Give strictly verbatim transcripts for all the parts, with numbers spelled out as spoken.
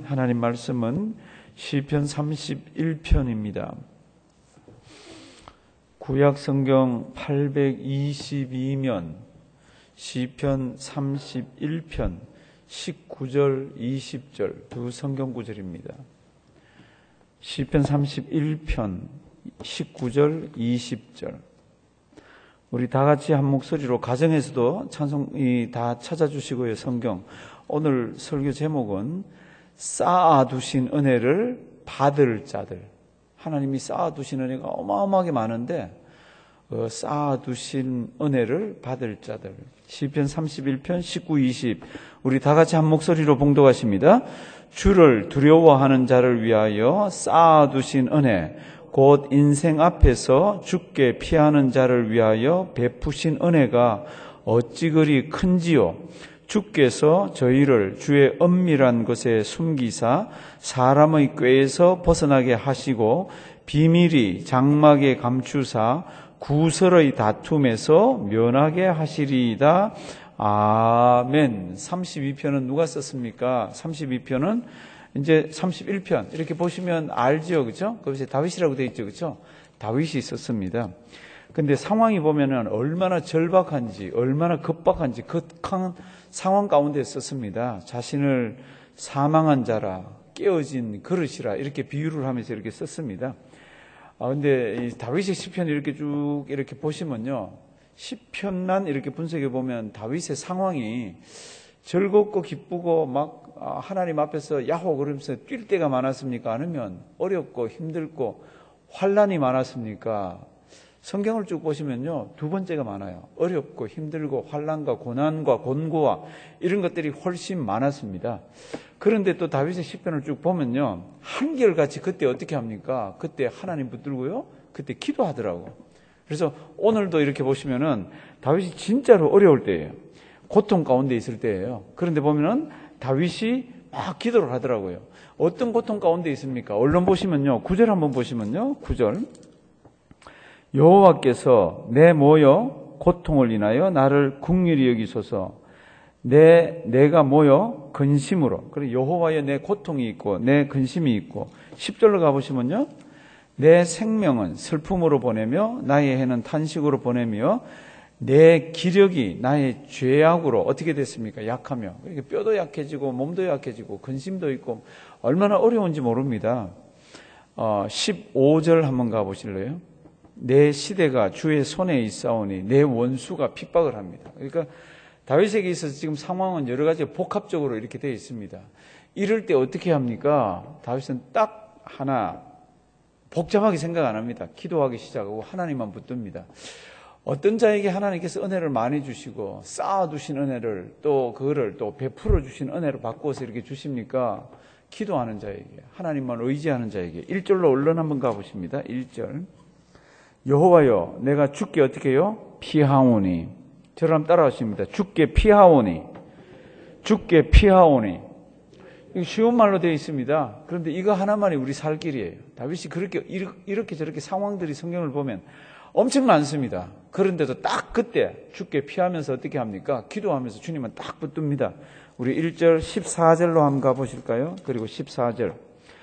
하나님 말씀은 시편 삼십일 편입니다. 구약 성경 팔백이십이 면 시편 삼십일 편 십구 절 이십 절 두 성경 구절입니다. 시편 삼십일 편 십구 절 이십 절 우리 다 같이 한 목소리로 가정에서도 찬송이 다 찾아주시고요. 성경 오늘 설교 제목은 쌓아두신 은혜를 받을 자들. 하나님이 쌓아두신 은혜가 어마어마하게 많은데 어, 쌓아두신 은혜를 받을 자들. 시편 삼십일 편 십구, 이십 우리 다 같이 한 목소리로 봉독하십니다. 주를 두려워하는 자를 위하여 쌓아두신 은혜 곧 인생 앞에서 주께 피하는 자를 위하여 베푸신 은혜가 어찌 그리 큰지요. 주께서 저희를 주의 은밀한 곳에 숨기사 사람의 꾀에서 벗어나게 하시고 비밀이 장막에 감추사 구설의 다툼에서 면하게 하시리이다. 아멘. 삼십이 편은 누가 썼습니까? 삼십이 편은 이제 삼십일 편 이렇게 보시면 알지요, 그렇죠? 거기서 다윗이라고 되어 있죠, 그렇죠? 다윗이 썼습니다. 근데 상황이 보면은 얼마나 절박한지, 얼마나 급박한지 극한 상황 가운데 썼습니다. 자신을 사망한 자라, 깨어진 그릇이라 이렇게 비유를 하면서 이렇게 썼습니다. 아, 근데 이 다윗의 시편 이렇게 쭉 이렇게 보시면요, 시편만 이렇게 분석해 보면 다윗의 상황이 즐겁고 기쁘고 막 하나님 앞에서 야호 그러면서 뛸 때가 많았습니까? 아니면 어렵고 힘들고 환난이 많았습니까? 성경을 쭉 보시면요, 두 번째가 많아요. 어렵고 힘들고 환난과 고난과 곤고와 이런 것들이 훨씬 많았습니다. 그런데 또 다윗의 시편을 쭉 보면요, 한결같이 그때 어떻게 합니까? 그때 하나님 붙들고요, 그때 기도하더라고. 그래서 오늘도 이렇게 보시면은 다윗이 진짜로 어려울 때예요. 고통 가운데 있을 때예요. 그런데 보면은 다윗이 막 기도를 하더라고요. 어떤 고통 가운데 있습니까? 얼른 보시면요, 구 절 한번 보시면요, 구 절. 여호와께서 내 모여 고통을 인하여 나를 긍휼히 여기소서. 내 내가 모여 근심으로. 그래, 여호와여 내 고통이 있고 내 근심이 있고. 십 절로 가보시면요, 내 생명은 슬픔으로 보내며 나의 해는 탄식으로 보내며 내 기력이 나의 죄악으로 어떻게 됐습니까? 약하며. 그러니까 뼈도 약해지고 몸도 약해지고 근심도 있고 얼마나 어려운지 모릅니다. 어, 십오 절 한번 가보실래요? 내 시대가 주의 손에 있사오니 내 원수가 핍박을 합니다. 그러니까 다윗에게 있어서 지금 상황은 여러 가지 복합적으로 이렇게 되어 있습니다. 이럴 때 어떻게 합니까? 다윗은 딱 하나 복잡하게 생각 안 합니다. 기도하기 시작하고 하나님만 붙듭니다. 어떤 자에게 하나님께서 은혜를 많이 주시고 쌓아두신 은혜를 또 그거를 또 베풀어 주신 은혜를 바꾸어서 이렇게 주십니까? 기도하는 자에게, 하나님만 의지하는 자에게. 일 절로 얼른 한번 가보십니다. 일 절. 여호와여 내가 주께 어떻게 해요? 피하오니. 저를 한번 따라하십니다. 주께 피하오니. 주께 피하오니. 이거 쉬운 말로 되어 있습니다. 그런데 이거 하나만이 우리 살 길이에요. 다윗이 그렇게 이렇게 저렇게 상황들이 성경을 보면 엄청 많습니다. 그런데도 딱 그때 주께 피하면서 어떻게 합니까? 기도하면서 주님은 딱 붙듭니다. 우리 일 절 십사 절로 한번 가보실까요? 그리고 십사 절.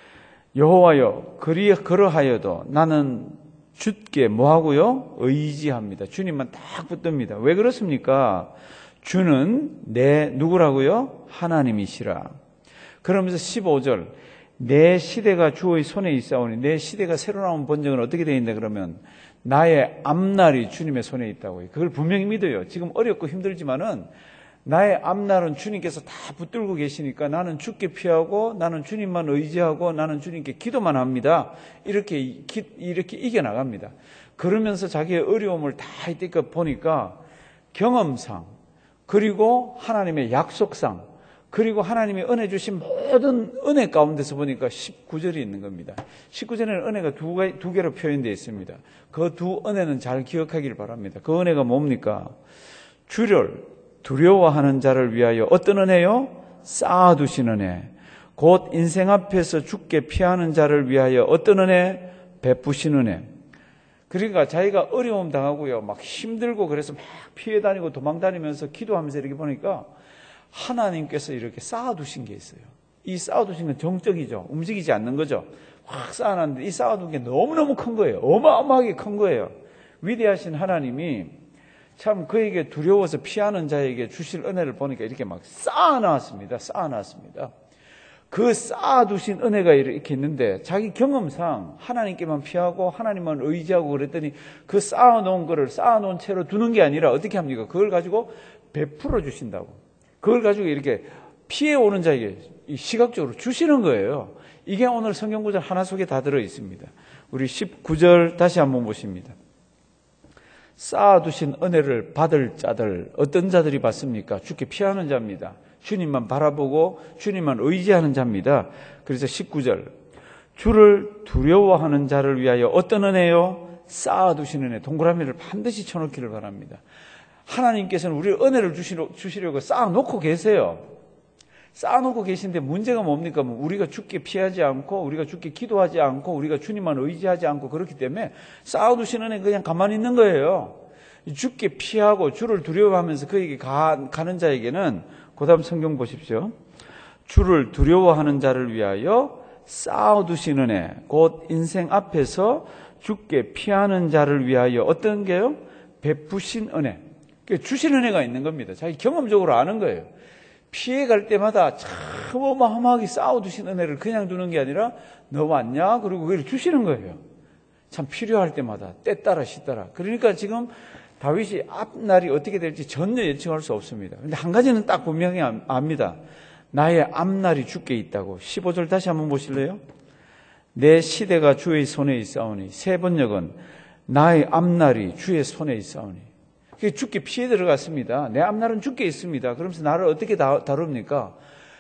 여호와여 그리 그러하여도 나는 주께 뭐하고요? 의지합니다. 주님만 딱 붙듭니다. 왜 그렇습니까? 주는 내 누구라고요? 하나님이시라. 그러면서 십오 절. 내 시대가 주의 손에 있사오니. 내 시대가 새로 나온 번역은 어떻게 되어 있는데 그러면 나의 앞날이 주님의 손에 있다고요. 그걸 분명히 믿어요. 지금 어렵고 힘들지만은 나의 앞날은 주님께서 다 붙들고 계시니까 나는 주께 피하고 나는 주님만 의지하고 나는 주님께 기도만 합니다. 이렇게 이렇게 이겨나갑니다. 그러면서 자기의 어려움을 다 이때까 보니까 경험상 그리고 하나님의 약속상 그리고 하나님이 은혜 주신 모든 은혜 가운데서 보니까 십구 절이 있는 겁니다. 십구 절에는 은혜가 두, 개, 두 개로 표현되어 있습니다. 그 두 은혜는 잘 기억하길 바랍니다. 그 은혜가 뭡니까? 주를 두려워하는 자를 위하여 어떤 은혜요? 쌓아두신 은혜. 곧 인생 앞에서 주께 피하는 자를 위하여 어떤 은혜? 베푸신 은혜. 그러니까 자기가 어려움 당하고요, 막 힘들고 그래서 막 피해 다니고 도망 다니면서 기도하면서 이렇게 보니까 하나님께서 이렇게 쌓아두신 게 있어요. 이 쌓아두신 건 정적이죠. 움직이지 않는 거죠. 확 쌓아놨는데 이 쌓아둔 게 너무너무 큰 거예요. 어마어마하게 큰 거예요. 위대하신 하나님이 참 그에게 두려워서 피하는 자에게 주실 은혜를 보니까 이렇게 막 쌓아놨습니다. 쌓아놨습니다. 그 쌓아두신 은혜가 이렇게 있는데 자기 경험상 하나님께만 피하고 하나님만 의지하고 그랬더니 그 쌓아놓은 거를 쌓아놓은 채로 두는 게 아니라 어떻게 합니까? 그걸 가지고 베풀어 주신다고. 그걸 가지고 이렇게 피해오는 자에게 시각적으로 주시는 거예요. 이게 오늘 성경 구절 하나 속에 다 들어 있습니다. 우리 십구 절 다시 한번 보십니다. 쌓아두신 은혜를 받을 자들, 어떤 자들이 받습니까? 주께 피하는 자입니다. 주님만 바라보고 주님만 의지하는 자입니다. 그래서 십구 절, 주를 두려워하는 자를 위하여 어떤 은혜요? 쌓아두신 은혜. 동그라미를 반드시 쳐놓기를 바랍니다. 하나님께서는 우리 은혜를 주시려, 주시려고 쌓아놓고 계세요. 쌓아놓고 계신데 문제가 뭡니까? 우리가 주께 피하지 않고 우리가 주께 기도하지 않고 우리가 주님만 의지하지 않고 그렇기 때문에 쌓아두신 은혜 그냥 가만히 있는 거예요. 주께 피하고 주를 두려워하면서 그에게 가, 가는 자에게는 그 다음 성경 보십시오. 주를 두려워하는 자를 위하여 쌓아두신 은혜, 곧 인생 앞에서 주께 피하는 자를 위하여 어떤 게요? 베푸신 은혜. 주신 은혜가 있는 겁니다. 자기 경험적으로 아는 거예요. 피해갈 때마다 참 어마어마하게 쌓아두신 은혜를 그냥 두는 게 아니라 너 왔냐? 그리고 그걸 주시는 거예요. 참 필요할 때마다 때따라 시따라. 그러니까 지금 다윗이 앞날이 어떻게 될지 전혀 예측할 수 없습니다. 그런데 한 가지는 딱 분명히 압니다. 나의 앞날이 주께 있다고. 십오 절 다시 한번 보실래요? 내 시대가 주의 손에 있사오니 세 번역은 나의 앞날이 주의 손에 있사오니. 주께 피해 들어갔습니다. 내 앞날은 주께 있습니다. 그러면서 나를 어떻게 다룹니까?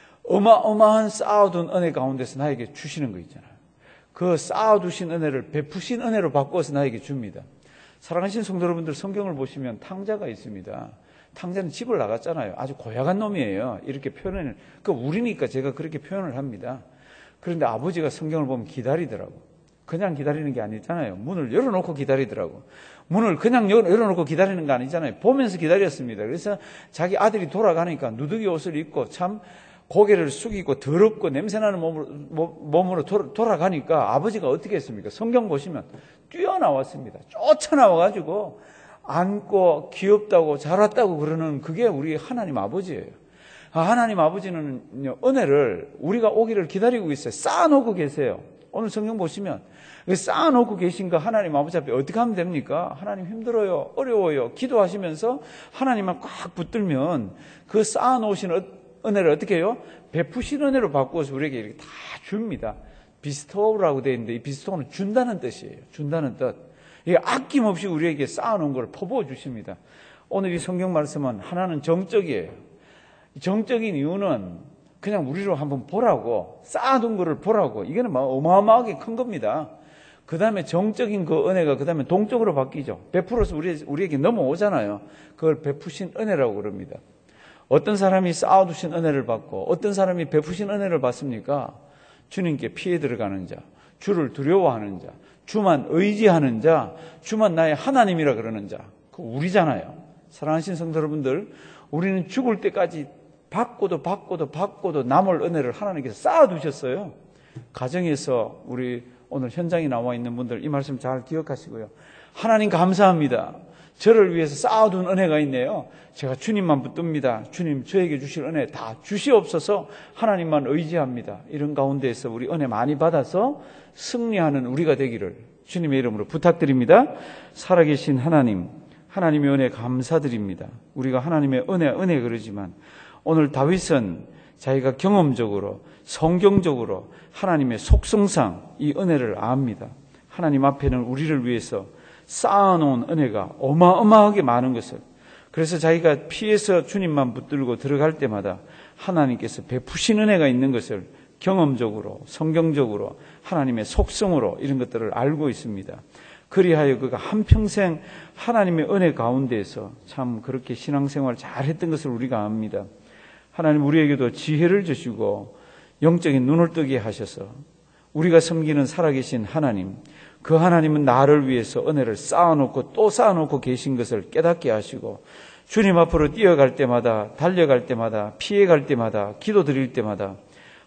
어마어마한 쌓아둔 은혜 가운데서 나에게 주시는 거 있잖아요. 그 쌓아두신 은혜를 베푸신 은혜로 바꿔서 나에게 줍니다. 사랑하신 성도 여러분들, 성경을 보시면 탕자가 있습니다. 탕자는 집을 나갔잖아요. 아주 고약한 놈이에요. 이렇게 표현을, 그 우리니까 제가 그렇게 표현을 합니다. 그런데 아버지가 성경을 보면 기다리더라고. 그냥 기다리는 게 아니잖아요. 문을 열어놓고 기다리더라고. 문을 그냥 열어놓고 기다리는 거 아니잖아요. 보면서 기다렸습니다. 그래서 자기 아들이 돌아가니까 누더기 옷을 입고 참 고개를 숙이고 더럽고 냄새나는 몸으로, 몸으로 돌아가니까 아버지가 어떻게 했습니까? 성경 보시면 뛰어나왔습니다. 쫓아나와가지고 안고 귀엽다고 잘 왔다고 그러는 그게 우리 하나님 아버지예요. 하나님 아버지는 은혜를 우리가 오기를 기다리고 있어요. 쌓아놓고 계세요. 오늘 성경 보시면 쌓아놓고 계신 거 하나님 아버지 앞에 어떻게 하면 됩니까? 하나님 힘들어요, 어려워요. 기도하시면서 하나님만 꽉 붙들면 그 쌓아놓으신 은혜를 어떻게 해요? 베푸신 은혜로 바꾸어서 우리에게 이렇게 다 줍니다. 비스토라고 되어 있는데 이 비스토는 준다는 뜻이에요. 준다는 뜻. 이게 아낌없이 우리에게 쌓아놓은 걸 퍼부어 주십니다. 오늘 이 성경 말씀은 하나는 정적이에요. 정적인 이유는 그냥 우리로 한번 보라고, 쌓아둔 거를 보라고. 이거는 어마어마하게 큰 겁니다. 그 다음에 정적인 그 은혜가 그 다음에 동적으로 바뀌죠. 베풀어서 우리, 우리에게 넘어오잖아요. 그걸 베푸신 은혜라고 그럽니다. 어떤 사람이 쌓아두신 은혜를 받고 어떤 사람이 베푸신 은혜를 받습니까? 주님께 피해 들어가는 자, 주를 두려워하는 자, 주만 의지하는 자, 주만 나의 하나님이라 그러는 자. 그 우리잖아요. 사랑하신 성도 여러분들, 우리는 죽을 때까지 받고도 받고도 받고도 남을 은혜를 하나님께서 쌓아두셨어요. 가정에서 우리 오늘 현장에 나와 있는 분들 이 말씀 잘 기억하시고요. 하나님 감사합니다. 저를 위해서 쌓아둔 은혜가 있네요. 제가 주님만 붙듭니다. 주님 저에게 주실 은혜 다 주시옵소서. 하나님만 의지합니다. 이런 가운데에서 우리 은혜 많이 받아서 승리하는 우리가 되기를 주님의 이름으로 부탁드립니다. 살아계신 하나님, 하나님의 은혜 감사드립니다. 우리가 하나님의 은혜, 은혜 그러지만 오늘 다윗은 자기가 경험적으로 성경적으로 하나님의 속성상 이 은혜를 압니다. 하나님 앞에는 우리를 위해서 쌓아놓은 은혜가 어마어마하게 많은 것을, 그래서 자기가 피해서 주님만 붙들고 들어갈 때마다 하나님께서 베푸신 은혜가 있는 것을 경험적으로 성경적으로 하나님의 속성으로 이런 것들을 알고 있습니다. 그리하여 그가 한평생 하나님의 은혜 가운데에서 참 그렇게 신앙생활 잘했던 것을 우리가 압니다. 하나님 우리에게도 지혜를 주시고 영적인 눈을 뜨게 하셔서 우리가 섬기는 살아계신 하나님, 그 하나님은 나를 위해서 은혜를 쌓아놓고 또 쌓아놓고 계신 것을 깨닫게 하시고 주님 앞으로 뛰어갈 때마다, 달려갈 때마다, 피해갈 때마다, 기도 드릴 때마다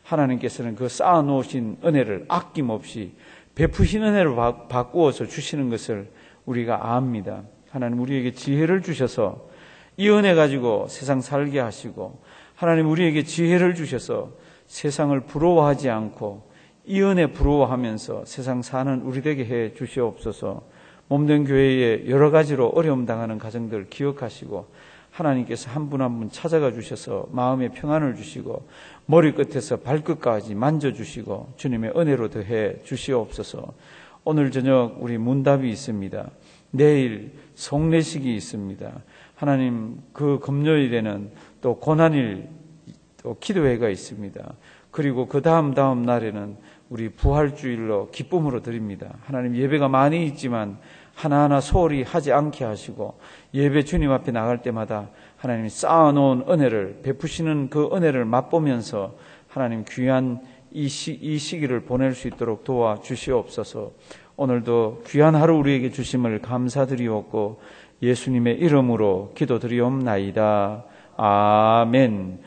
하나님께서는 그 쌓아놓으신 은혜를 아낌없이 베푸신 은혜로 바꾸어서 주시는 것을 우리가 압니다. 하나님 우리에게 지혜를 주셔서 이 은혜 가지고 세상 살게 하시고, 하나님 우리에게 지혜를 주셔서 세상을 부러워하지 않고 이 은혜 부러워하면서 세상 사는 우리 되게 해 주시옵소서. 몸된 교회에 여러 가지로 어려움 당하는 가정들 기억하시고, 하나님께서 한 분 한 분 찾아가 주셔서 마음의 평안을 주시고 머리끝에서 발끝까지 만져주시고 주님의 은혜로 더해 주시옵소서. 오늘 저녁 우리 문답이 있습니다. 내일 성례식이 있습니다. 하나님 그 금요일에는 또 고난일 또 기도회가 있습니다. 그리고 그 다음 다음 날에는 우리 부활주일로 기쁨으로 드립니다. 하나님 예배가 많이 있지만 하나하나 소홀히 하지 않게 하시고, 예배 주님 앞에 나갈 때마다 하나님이 쌓아놓은 은혜를 베푸시는 그 은혜를 맛보면서 하나님 귀한 이, 시, 이 시기를 보낼 수 있도록 도와주시옵소서. 오늘도 귀한 하루 우리에게 주심을 감사드리옵고 예수님의 이름으로 기도드리옵나이다. 아멘.